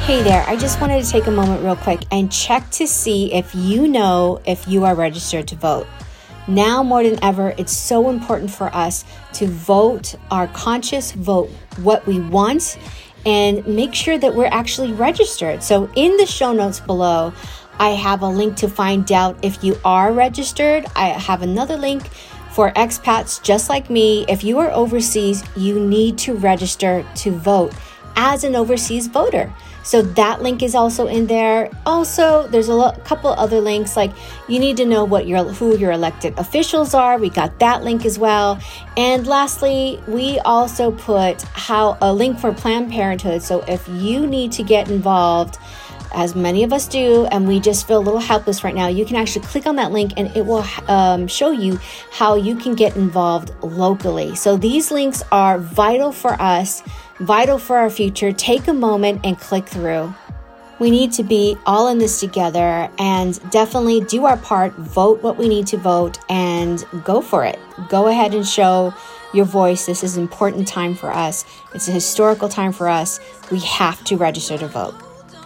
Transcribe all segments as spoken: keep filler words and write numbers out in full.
Hey there, I just wanted to take a moment real quick and check to see if you know if you are registered to vote. Now more than ever, it's so important for us to vote our conscious vote, what we want, and make sure that we're actually registered. So in the show notes below, I have a link to find out if you are registered. I have another link for expats just like me. If you are overseas, you need to register to vote as an overseas voter. So that link is also in there. Also, there's a lo- couple other links, like you need to know what your who your elected officials are. We got that link as well. And lastly, we also put how a link for Planned Parenthood. So if you need to get involved, as many of us do, and we just feel a little helpless right now, you can actually click on that link and it will um, show you how you can get involved locally. So these links are vital for us, vital for our future. Take a moment and click through. We need to be all in this together and definitely do our part, vote what we need to vote, and go for it. Go ahead and show your voice. This is an important time for us. It's a historical time for us. We have to register to vote.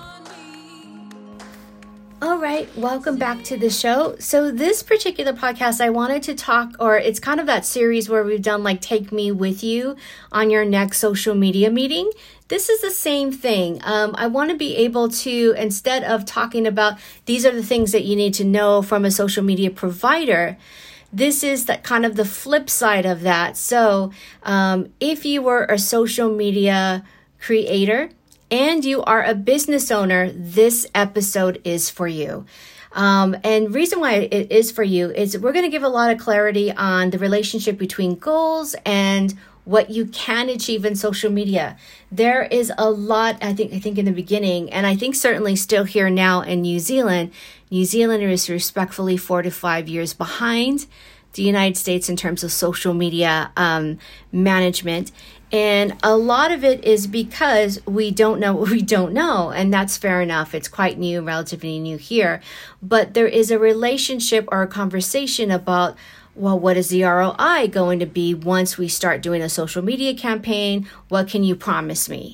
All right, welcome back to the show. So this particular podcast, I wanted to talk, or it's kind of that series where we've done like Take Me With You on your next social media meeting. This is the same thing. Um, I want to be able to, instead of talking about these are the things that you need to know from a social media provider, this is that kind of the flip side of that. So um, if you were a social media creator, and you are a business owner, this episode is for you. Um, and reason why it is for you is we're going to give a lot of clarity on the relationship between goals and what you can achieve in social media. There is a lot, I think, I think in the beginning, and I think certainly still here now in New Zealand, New Zealand is respectfully four to five years behind the United States in terms of social media um, management. And a lot of it is because we don't know what we don't know. And that's fair enough. It's quite new, relatively new here. But there is a relationship or a conversation about, well, what is the R O I going to be once we start doing a social media campaign? What can you promise me?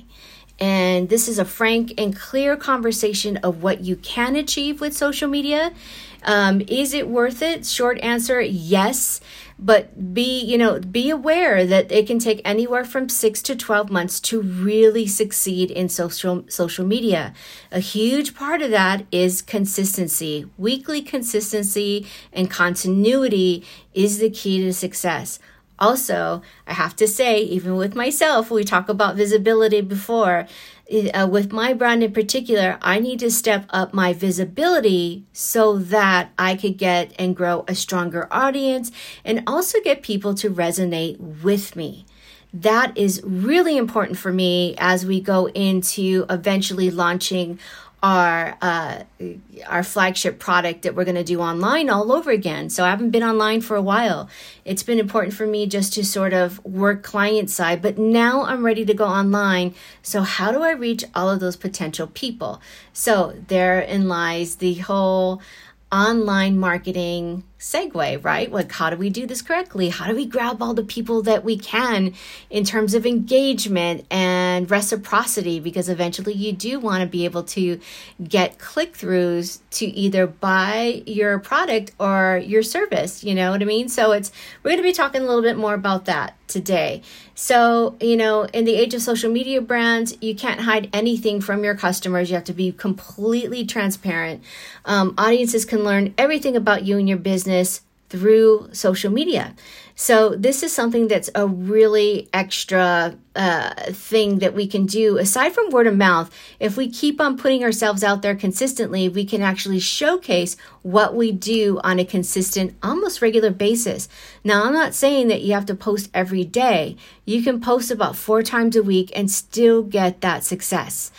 And this is a frank and clear conversation of what you can achieve with social media. Um, is it worth it? Short answer, yes. But be, you know, be aware that it can take anywhere from six to twelve months to really succeed in social social media. A huge part of that is consistency. Weekly consistency and continuity is the key to success. Also, I have to say, even with myself, we talk about visibility before. Uh, with my brand in particular, I need to step up my visibility so that I could get and grow a stronger audience and also get people to resonate with me. That is really important for me as we go into eventually launching our uh, our flagship product that we're going to do online all over again. So I haven't been online for a while. It's been important for me just to sort of work client side, but now I'm ready to go online. So how do I reach all of those potential people? So therein lies the whole online marketing segue, right? Like, how do we do this correctly? How do we grab all the people that we can in terms of engagement and reciprocity? Because eventually you do want to be able to get click-throughs to either buy your product or your service, you know what I mean? So it's, we're going to be talking a little bit more about that today. So, you know, in the age of social media brands, you can't hide anything from your customers. You have to be completely transparent. Um, audiences can learn everything about you and your business through social media. So this is something that's a really extra uh, thing that we can do. Aside from word of mouth, if we keep on putting ourselves out there consistently, we can actually showcase what we do on a consistent, almost regular basis. Now, I'm not saying that you have to post every day. You can post about four times a week and still get that success.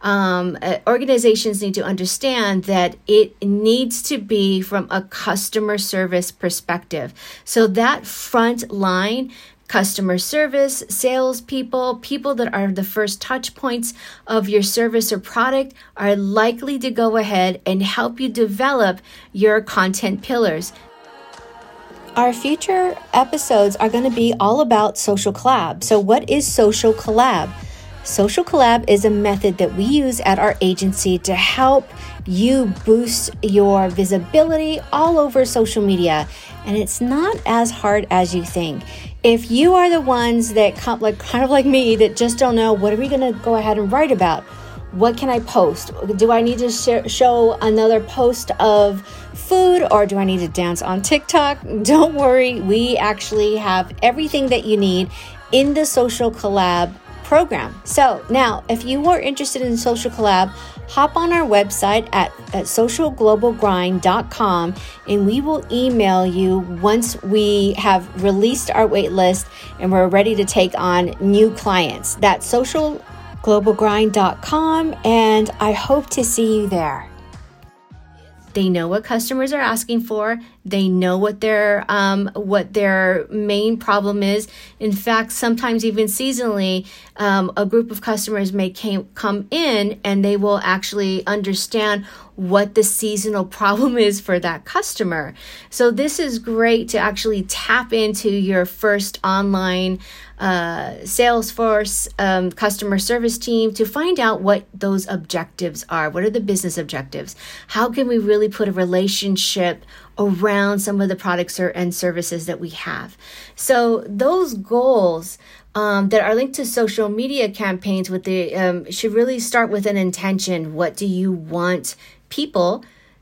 Um, uh, organizations need to understand that it needs to be from a customer service perspective. So that front line, customer service, salespeople, people that are the first touch points of your service or product are likely to go ahead and help you develop your content pillars. Our future episodes are going to be all about social collab. So what is social collab? Social Collab is a method that we use at our agency to help you boost your visibility all over social media. And it's not as hard as you think. If you are the ones that come, like kind of like me, that just don't know, what are we going to go ahead and write about? What can I post? Do I need to sh- show another post of food, or do I need to dance on TikTok? Don't worry. We actually have everything that you need in the Social Collab program. So now, if you are interested in Social Collab, hop on our website at, at social global grind dot com, and we will email you once we have released our wait list and we're ready to take on new clients. That's social global grind dot com, and I hope to see you there. They know what customers are asking for. They know what their um, what their main problem is. In fact, sometimes even seasonally, um, a group of customers may came, come in and they will actually understand what the seasonal problem is for that customer. So this is great to actually tap into your first online uh, Salesforce um, customer service team to find out what those objectives are. What are the business objectives? How can we really put a relationship around some of the products or, and services that we have? So those goals um, that are linked to social media campaigns with the um, should really start with an intention. What do you want people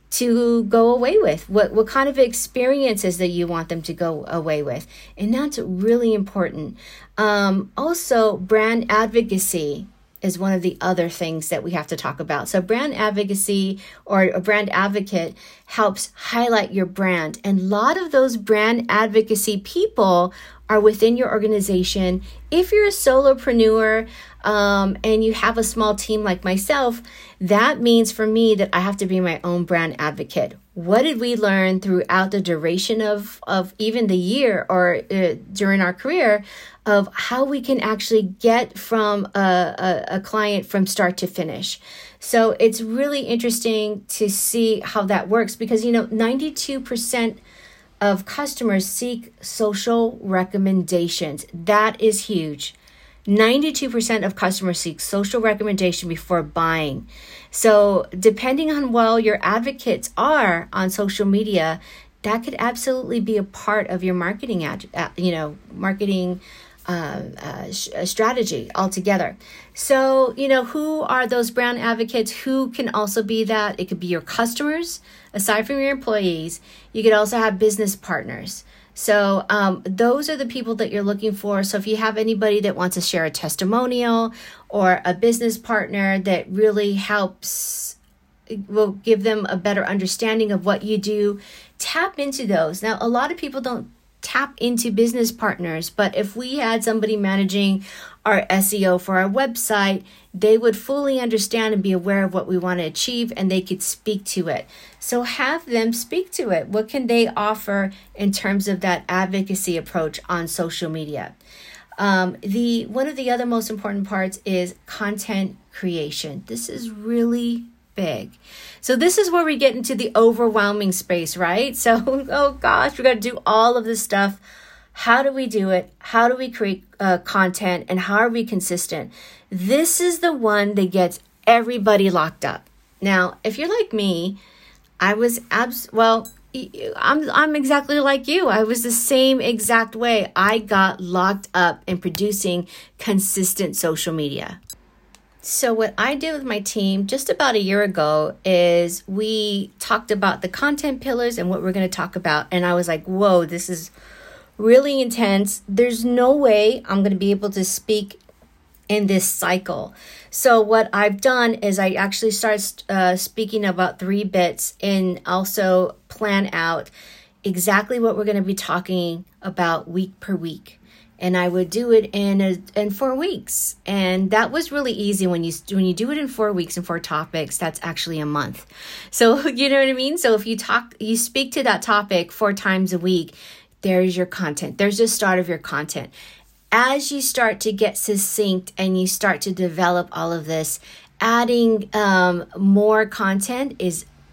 to go away with? What what kind of experiences that you want them to go away with? And that's really important. Um, also, brand advocacy is one of the other things that we have to talk about. So brand advocacy or a brand advocate helps highlight your brand. And a lot of those brand advocacy people are within your organization. If you're a solopreneur um, and you have a small team like myself, that means for me that I have to be my own brand advocate. What did we learn throughout the duration of, of even the year or uh, during our career of how we can actually get from a, a, a client from start to finish? So it's really interesting to see how that works because, you know, ninety-two percent of customers seek social recommendations. That is huge. ninety-two percent of customers seek social recommendation before buying. So depending on well your advocates are on social media, that could absolutely be a part of your marketing, ad, uh, you know, marketing uh, uh, strategy altogether. So, you know, who are those brand advocates? Who can also be that? It could be your customers, aside from your employees. You could also have business partners. So um, those are the people that you're looking for. So if you have anybody that wants to share a testimonial or a business partner that really helps, will give them a better understanding of what you do, tap into those. Now, a lot of people don't tap into business partners, but if we had somebody managing our S E O for our website, they would fully understand and be aware of what we want to achieve, and they could speak to it. So have them speak to it. What can they offer in terms of that advocacy approach on social media? Um, the one of the other most important parts is content creation. This is really big. So this is where we get into the overwhelming space, right? So, oh gosh, we got to do all of this stuff. How do we do it? How do we create uh, content? And how are we consistent? This is the one that gets everybody locked up. Now, if you're like me, I was abs- well, I'm I'm exactly like you. I was the same exact way. I got locked up in producing consistent social media. So what I did with my team just about a year ago is we talked about the content pillars and what we're going to talk about. And I was like, whoa, this is really intense. There's no way I'm going to be able to speak in this cycle. So what I've done is I actually started uh, speaking about three bits and also plan out exactly what we're going to be talking about week per week. And I would do it in a, in four weeks. And that was really easy. When you when you do it in four weeks and four topics, that's actually a month. So you know what I mean? So if you talk, you speak to that topic four times a week, there's your content. There's the start of your content. As you start to get succinct and you start to develop all of this, adding um, more content is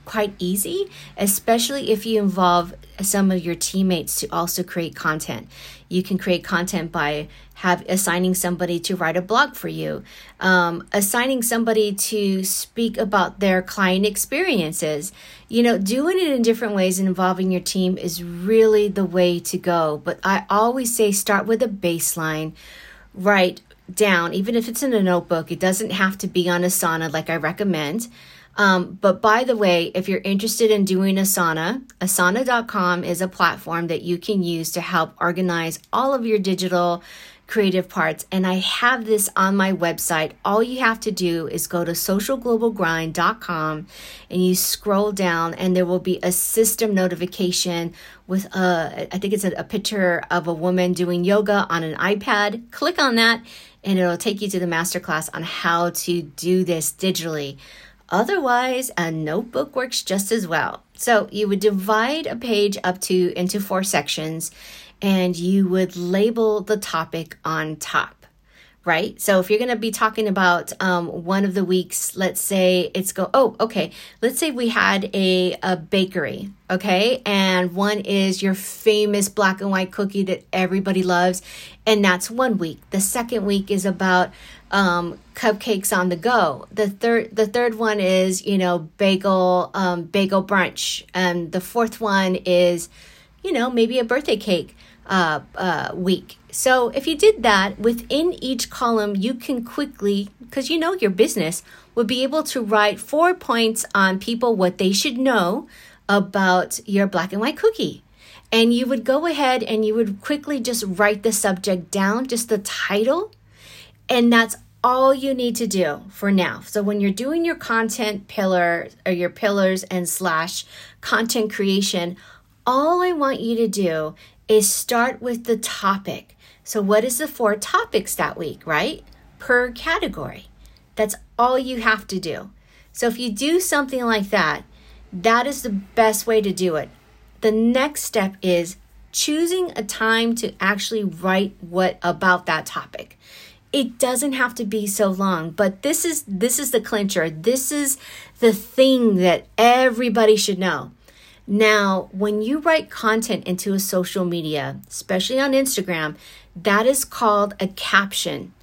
quite easy, especially if you involve some of your teammates to also create content. You can create content by have assigning somebody to write a blog for you, um, assigning somebody to speak about their client experiences. You know, doing it in different ways and involving your team is really the way to go. But I always say start with a baseline, write down, even if it's in a notebook. It doesn't have to be on Asana like I recommend. Um, but by the way, if you're interested in doing Asana, asana dot com is a platform that you can use to help organize all of your digital creative parts. And I have this on my website. All you have to do is go to social global grind dot com and you scroll down and there will be a system notification with a, I think it's a, a picture of a woman doing yoga on an iPad. Click on that and it'll take you to the masterclass on how to do this digitally. Otherwise, a notebook works just as well. So you would divide a page up to into four sections and you would label the topic on top, right? So if you're going to be talking about um, one of the weeks, let's say it's go, oh, okay. Let's say we had a, a bakery, okay? And one is your famous black and white cookie that everybody loves. And that's one week. The second week is about um, cupcakes on the go. The third, the third one is, you know, bagel, um, bagel brunch. And the fourth one is, you know, maybe a birthday cake uh, uh, week. So if you did that within each column, you can quickly, because you know your business, will be able to write four points on people, what they should know about your black and white cookie. And you would go ahead and you would quickly just write the subject down, just the title. And that's all you need to do for now. So when you're doing your content pillar or your pillars and slash content creation, all I want you to do is start with the topic. So what is the four topics that week, right? Per category. That's all you have to do. So if you do something like that, that is the best way to do it. The next step is choosing a time to actually write what about that topic. It doesn't have to be so long, but this is this is the clincher. This is the thing that everybody should know. Now, when you write content into a social media, especially on Instagram, that is called a caption.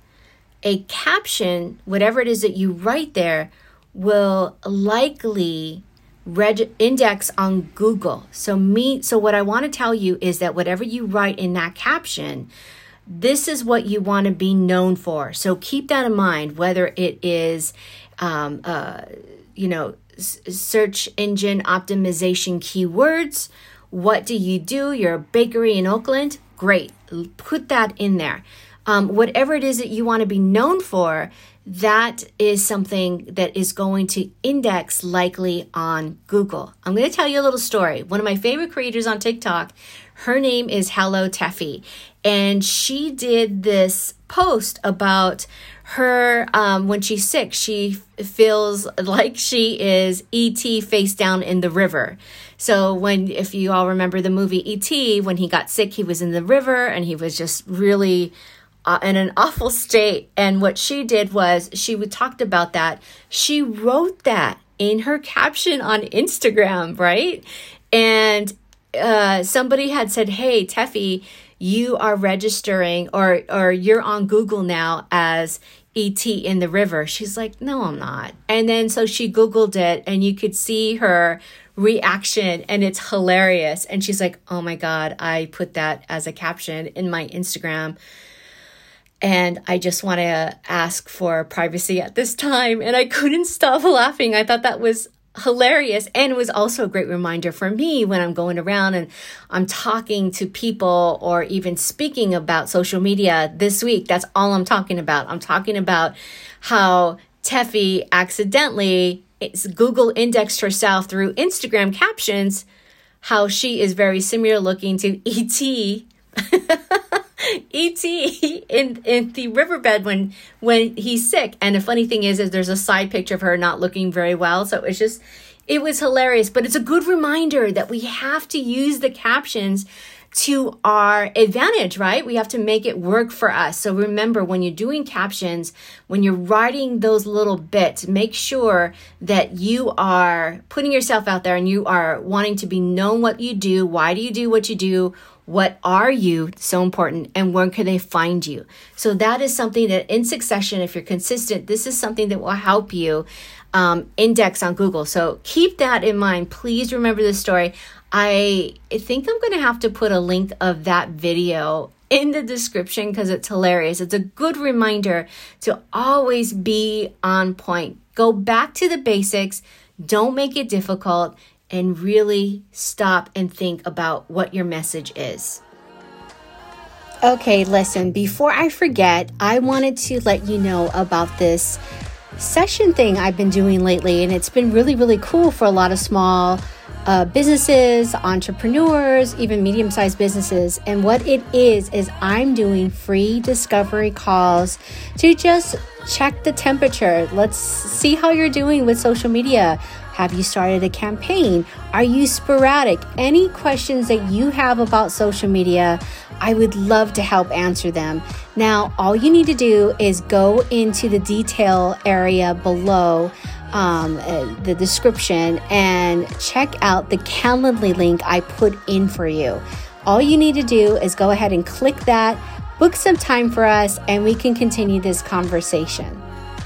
A caption, whatever it is that you write there, will likely reg- index on Google. So me, so what I want to tell you is that whatever you write in that caption, this is what you want to be known for. So keep that in mind, whether it is, um, uh, you know, s- search engine optimization keywords. What do you do? You're a bakery in Oakland. Great. Put that in there. Um, whatever it is that you want to be known for, that is something that is going to index likely on Google. I'm going to tell you a little story. One of my favorite creators on TikTok, her name is Hello Teffy. And she did this post about her, um, when she's sick, she f- feels like she is E T face down in the river. So when, if you all remember the movie E T, when he got sick, he was in the river and he was just really uh, in an awful state. And what she did was she would talked about that. She wrote that in her caption on Instagram, right? And uh, somebody had said, hey, Teffy, you are registering or or you're on Google now as E T in the river. She's like, no, I'm not. And then so she Googled it and you could see her reaction and it's hilarious. And she's like, oh my God, I put that as a caption in my Instagram. And I just want to ask for privacy at this time. And I couldn't stop laughing. I thought that was hilarious. And it was also a great reminder for me when I'm going around and I'm talking to people or even speaking about social media this week. That's all I'm talking about. I'm talking about how Teffy accidentally it's Google indexed herself through Instagram captions, how she is very similar looking to E T E T in, in the riverbed when when he's sick. And the funny thing is, is there's a side picture of her not looking very well. So it's just, it was hilarious. But it's a good reminder that we have to use the captions to our advantage, right? We have to make it work for us. So remember, when you're doing captions, when you're writing those little bits, make sure that you are putting yourself out there and you are wanting to be known what you do. Why do you do what you do? What are you? So important. And where can they find you? So that is something that in succession, if you're consistent, this is something that will help you um, index on Google. So keep that in mind. Please remember this story. I think I'm going to have to put a link of that video in the description because it's hilarious. It's a good reminder to always be on point. Go back to the basics. Don't make it difficult. And really stop and think about what your message is. Okay, listen, before I forget, I wanted to let you know about this session thing I've been doing lately, and it's been really, really cool for a lot of small uh, businesses, entrepreneurs, even medium-sized businesses. And what it is, is I'm doing free discovery calls to just check the temperature. Let's see how you're doing with social media. Have you started a campaign? Are you sporadic? Any questions that you have about social media, I would love to help answer them. Now, all you need to do is go into the detail area below um, uh, the description and check out the Calendly link I put in for you. All you need to do is go ahead and click that, book some time for us, and we can continue this conversation.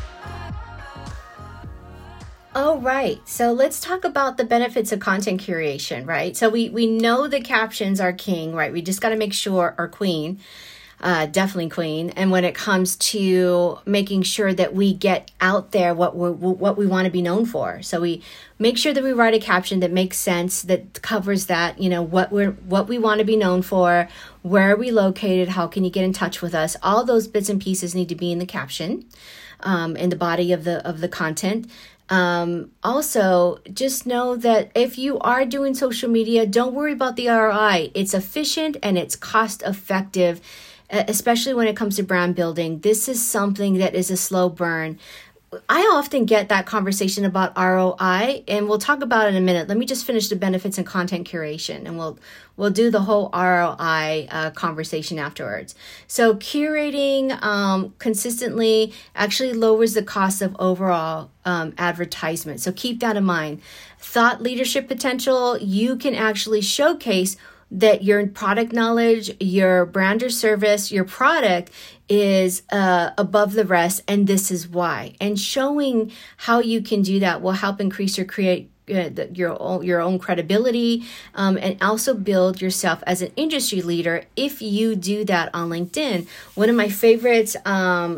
All right, so let's talk about the benefits of content curation, right? So we, we know the captions are king, right? We just got to make sure, or queen, uh, definitely queen. And when it comes to making sure that we get out there what we what we want to be known for, so we make sure that we write a caption that makes sense, that covers that, you know, what we're what we want to be known for, where are we located, how can you get in touch with us? All those bits and pieces need to be in the caption, um, in the body of the of the content. Um, also, just know that if you are doing social media, don't worry about the R O I. It's efficient and it's cost effective, especially when it comes to brand building. This is something that is a slow burn. I often get that conversation about R O I, and we'll talk about it in a minute. Let me just finish the benefits and content curation, and we'll we'll do the whole R O I uh, conversation afterwards. So curating um, consistently actually lowers the cost of overall um, advertisement. So keep that in mind. Thought leadership potential, you can actually showcase that your product knowledge, your brand or service, your product is uh, above the rest, and this is why. And showing how you can do that will help increase your create uh, your own, your own credibility, um, and also build yourself as an industry leader if you do that on LinkedIn. One of my favorites, um,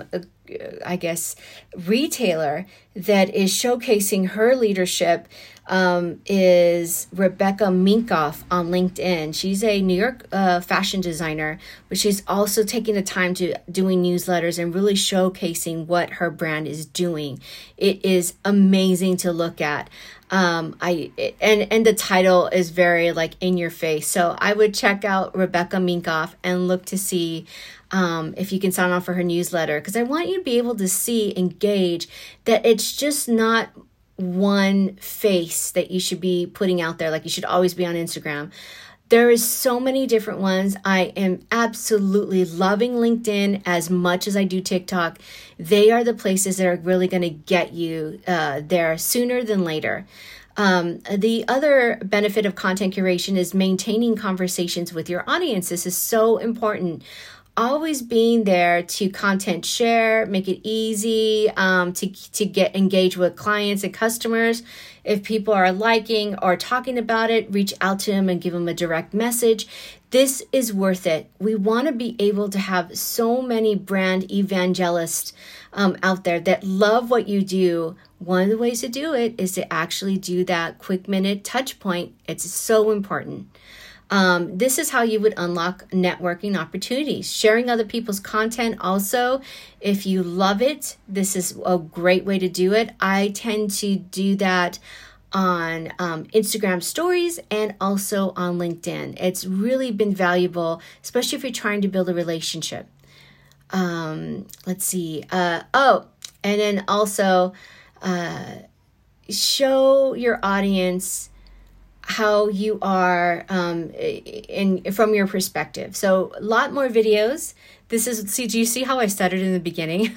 I guess, retailer that is showcasing her leadership um, is Rebecca Minkoff on LinkedIn. She's a New York uh, fashion designer, but she's also taking the time to doing newsletters and really showcasing what her brand is doing. It is amazing to look at. Um, I and and the title is very like in your face. So I would check out Rebecca Minkoff and look to see um, if you can sign on for her newsletter, because I want you to be able to see, engage, that it's just not one face that you should be putting out there. Like you should always be on Instagram. There is so many different ones. I am absolutely loving LinkedIn as much as I do TikTok. They are the places that are really going to get you uh, there sooner than later. Um, the other benefit of content curation is maintaining conversations with your audience. This is so important. Always being there to content share, make it easy um, to, to get engaged with clients and customers. If people are liking or talking about it, reach out to them and give them a direct message. This is worth it. We want to be able to have so many brand evangelists um, out there that love what you do. One of the ways to do it is to actually do that quick minute touch point. It's so important. Um, this is how you would unlock networking opportunities. Sharing other people's content also, if you love it, this is a great way to do it. I tend to do that on um, Instagram stories and also on LinkedIn. It's really been valuable, especially if you're trying to build a relationship. Um, let's see. Uh, oh, and then also uh, show your audience how you are um, in from your perspective. So a lot more videos. This is, see, do you see how I stuttered in the beginning?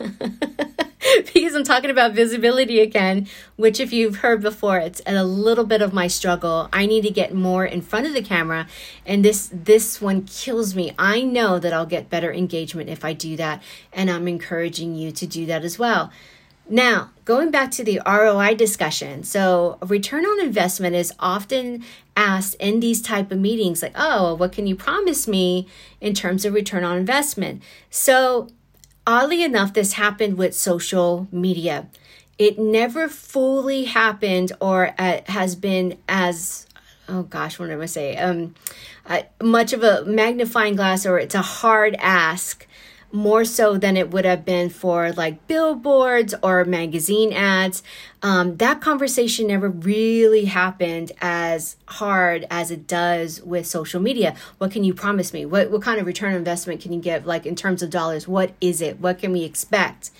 Because I'm talking about visibility again, which if you've heard before, it's a little bit of my struggle. I need to get more in front of the camera, and this this one kills me. I know that I'll get better engagement if I do that, and I'm encouraging you to do that as well. Now, going back to the R O I discussion. So return on investment is often asked in these type of meetings, like, oh, what can you promise me in terms of return on investment? So oddly enough, this happened with social media. It never fully happened or uh, has been as, oh gosh, what am I say? Um, uh, much of a magnifying glass, or it's a hard ask, more so than it would have been for like billboards or magazine ads. Um, that conversation never really happened as hard as it does with social media. What can you promise me? What what kind of return on investment can you give? Like in terms of dollars, what is it? What can we expect?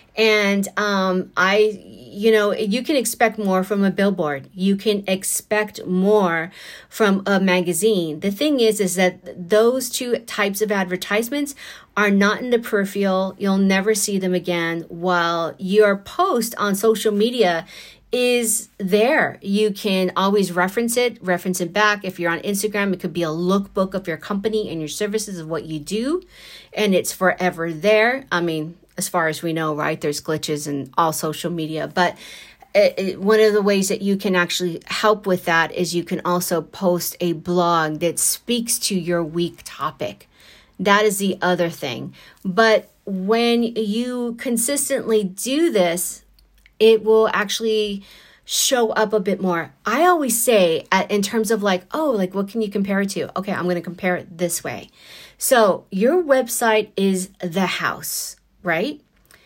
And um, I, you know, you can expect more from a billboard. You can expect more from a magazine. The thing is, is that those two types of advertisements are not in the peripheral. You'll never see them again, while your post on social media is there. You can always reference it, reference it back. If you're on Instagram, it could be a lookbook of your company and your services of what you do, and it's forever there. I mean, as far as we know, right? There's glitches in all social media, but it, it, one of the ways that you can actually help with that is you can also post a blog that speaks to your week topic. That is the other thing. But when you consistently do this, it will actually show up a bit more. I always say at, in terms of like, oh, like what can you compare it to? Okay, I'm going to compare it this way. So your website is the house, right?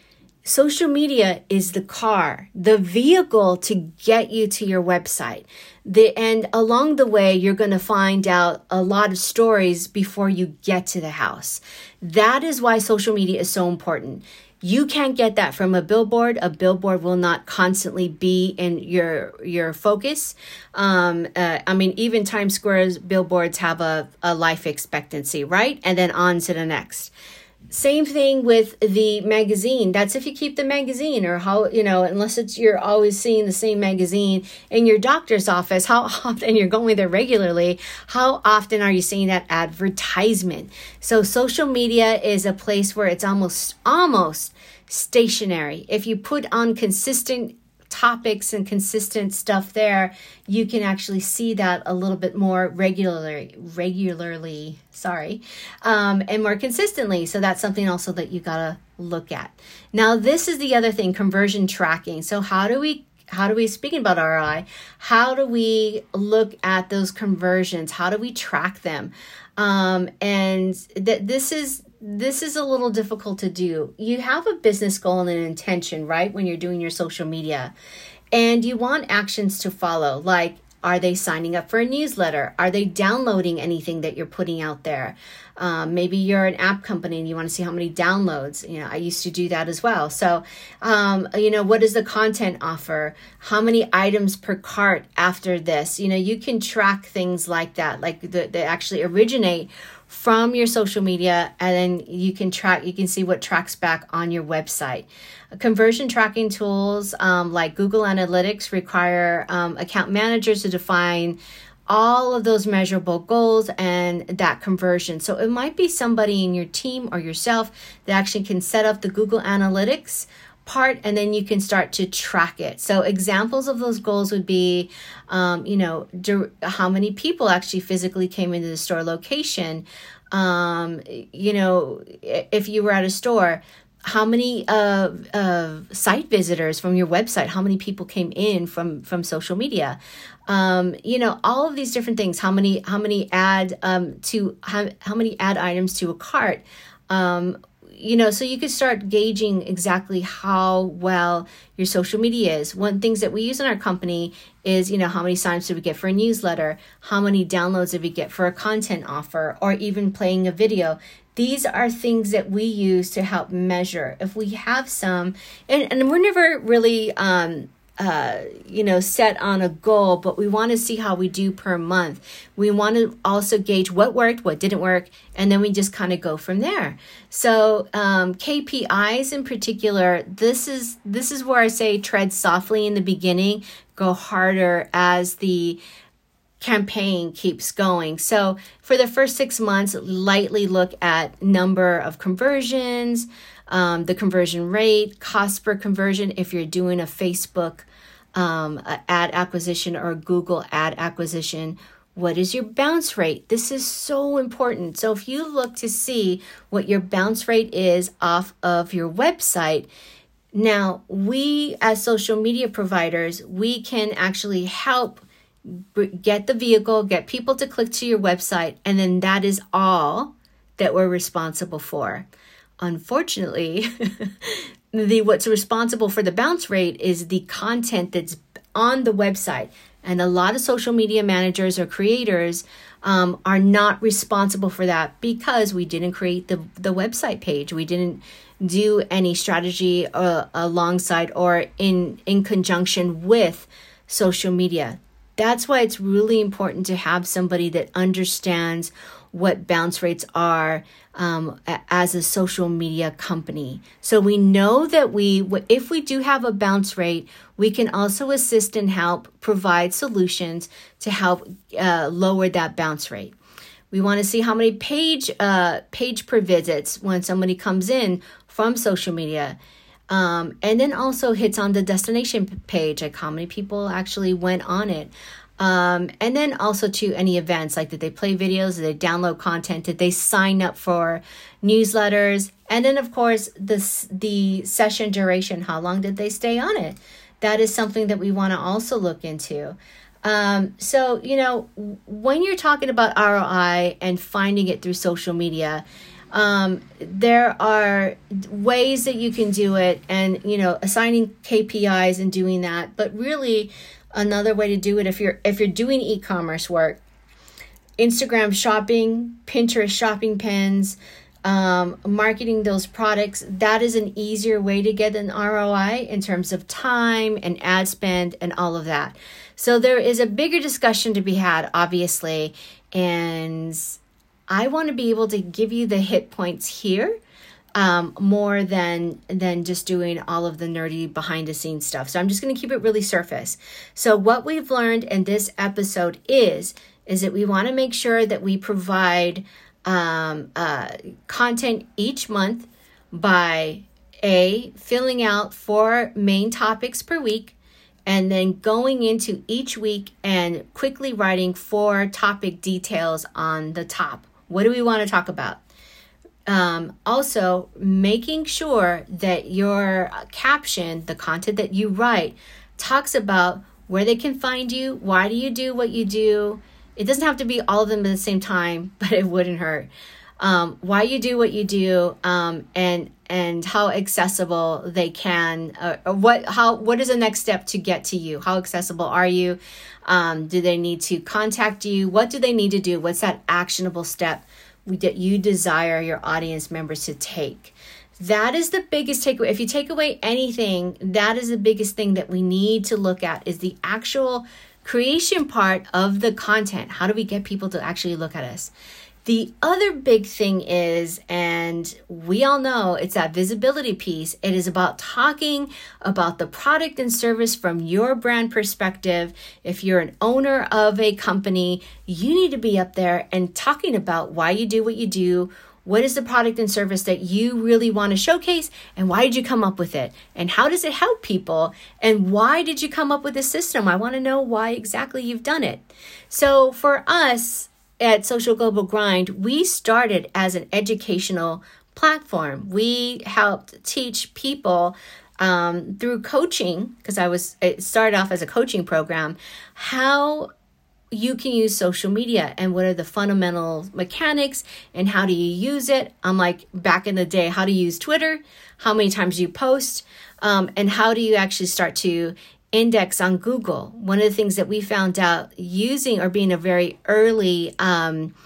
Social media is the car, the vehicle to get you to your website. The, and along the way, you're going to find out a lot of stories before you get to the house. That is why social media is so important. You can't get that from a billboard. A billboard will not constantly be in your your focus. Um, uh, I mean, even Times Square's billboards have a, a life expectancy, right? And then on to the next. Same thing with the magazine. That's if you keep the magazine, or how, you know, unless it's you're always seeing the same magazine in your doctor's office, how often you're going there regularly, how often are you seeing that advertisement? So social media is a place where it's almost, almost stationary. If you put on consistent topics and consistent stuff there, you can actually see that a little bit more regularly, regularly, sorry, um, and more consistently. So that's something also that you gotta look at. Now, this is the other thing, conversion tracking. So how do we, how do we, speaking about R O I, how do we look at those conversions? How do we track them? Um, and th- this is, This is a little difficult to do. You have a business goal and an intention, right? When you're doing your social media, and you want actions to follow, like, are they signing up for a newsletter? Are they downloading anything that you're putting out there? Um, maybe you're an app company and you want to see how many downloads. You know, I used to do that as well. So, um, you know, what is the content offer? How many items per cart after this? You know, you can track things like that, like that actually originate from your social media, and then you can track, you can see what tracks back on your website. Conversion tracking tools um, like Google Analytics require um, account managers to define all of those measurable goals and that conversion. So it might be somebody in your team or yourself that actually can set up the Google Analytics part, and then you can start to track it. So examples of those goals would be, um, you know, do, how many people actually physically came into the store location. Um, you know, if you were at a store, how many uh, uh, site visitors from your website, how many people came in from, from social media? Um, you know, all of these different things, how many, how many ad um, to, how, how many ad items to a cart, um, you know, so you could start gauging exactly how well your social media is. One things that we use in our company is, you know, how many signs did we get for a newsletter? How many downloads did we get for a content offer, or even playing a video? These are things that we use to help measure if we have some, and, and we're never really, um, uh, you know, set on a goal, but we want to see how we do per month. We want to also gauge what worked, what didn't work, and then we just kind of go from there. So um, K P Is in particular, this is this is where I say tread softly in the beginning, go harder as the campaign keeps going. So for the first six months, lightly look at number of conversions, um, the conversion rate, cost per conversion if you're doing a Facebook um, ad acquisition or a Google ad acquisition. What is your bounce rate? This is so important. So if you look to see what your bounce rate is off of your website, now we as social media providers, we can actually help get the vehicle, get people to click to your website, and then that is all that we're responsible for. Unfortunately, the what's responsible for the bounce rate is the content that's on the website. And a lot of social media managers or creators um, are not responsible for that because we didn't create the, the website page. We didn't do any strategy uh, alongside or in, in conjunction with social media. That's why it's really important to have somebody that understands what bounce rates are um, as a social media company. So we know that we, if we do have a bounce rate, we can also assist and help provide solutions to help uh, lower that bounce rate. We want to see how many page uh, page per visits when somebody comes in from social media. Um, and then also hits on the destination page, like how many people actually went on it. Um, and then also to any events, like did they play videos, did they download content, did they sign up for newsletters? And then of course, the, the session duration, how long did they stay on it? That is something that we want to also look into. Um, so, you know, when you're talking about R O I and finding it through social media, Um, there are ways that you can do it and, you know, assigning K P Is and doing that. But really another way to do it, if you're, if you're doing e-commerce work, Instagram shopping, Pinterest shopping pins, um, marketing those products, that is an easier way to get an R O I in terms of time and ad spend and all of that. So there is a bigger discussion to be had, obviously, and I want to be able to give you the hit points here um, more than than just doing all of the nerdy behind the scenes stuff. So I'm just going to keep it really surface. So what we've learned in this episode is, is that we want to make sure that we provide um, uh, content each month by A, filling out four main topics per week, and then going into each week and quickly writing four topic details on the top. What do we want to talk about? Um, also, making sure that your caption, the content that you write, talks about where they can find you, why do you do what you do. It doesn't have to be all of them at the same time, but it wouldn't hurt. Um, why you do what you do, um, and and how accessible they can, uh, or what how what is the next step to get to you? How accessible are you? Um, do they need to contact you? What do they need to do? What's that actionable step that you desire your audience members to take? That is the biggest takeaway. If you take away anything, that is the biggest thing that we need to look at, is the actual creation part of the content. How do we get people to actually look at us? The other big thing is, and we all know, it's that visibility piece. It is about talking about the product and service from your brand perspective. If you're an owner of a company, you need to be up there and talking about why you do what you do. What is the product and service that you really want to showcase, and why did you come up with it? And how does it help people? And why did you come up with this system? I want to know why exactly you've done it. So for us, at Social Global Grind, we started as an educational platform. We helped teach people um, through coaching, because I was it started off as a coaching program, how you can use social media and what are the fundamental mechanics and how do you use it. I'm like, back in the day, how to use Twitter, how many times you post, um, and how do you actually start to index on Google. One of the things that we found out using or being a very early um,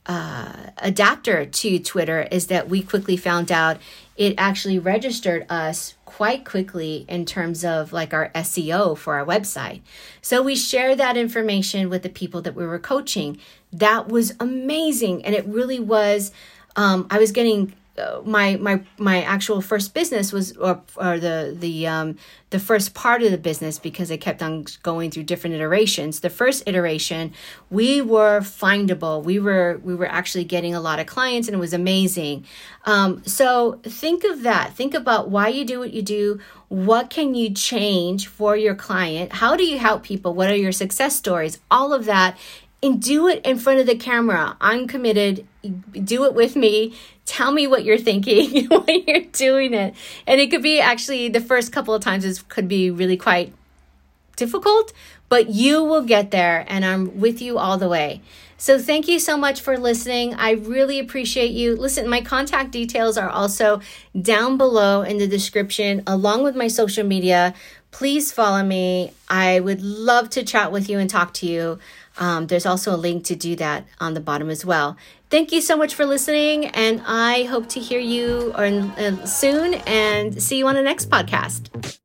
uh, adapter to Twitter is that we quickly found out it actually registered us quite quickly in terms of like our S E O for our website. So we shared that information with the people that we were coaching. That was amazing. And it really was, um, I was getting uh, my, my, my actual first business was, or, or the, the, um, the first part of the business, because I kept on going through different iterations. The first iteration, we were findable. We were, we were actually getting a lot of clients, and it was amazing. Um, so think of that. Think about why you do what you do. What can you change for your client? How do you help people? What are your success stories? All of that. And do it in front of the camera. I'm committed. Do it with me. Tell me what you're thinking when you're doing it. And it could be actually the first couple of times, it could be really quite difficult, but you will get there, and I'm with you all the way. So thank you so much for listening. I really appreciate you. Listen, my contact details are also down below in the description, along with my social media. Please follow me. I would love to chat with you and talk to you. Um, there's also a link to do that on the bottom as well. Thank you so much for listening, and I hope to hear you or, uh, soon and see you on the next podcast.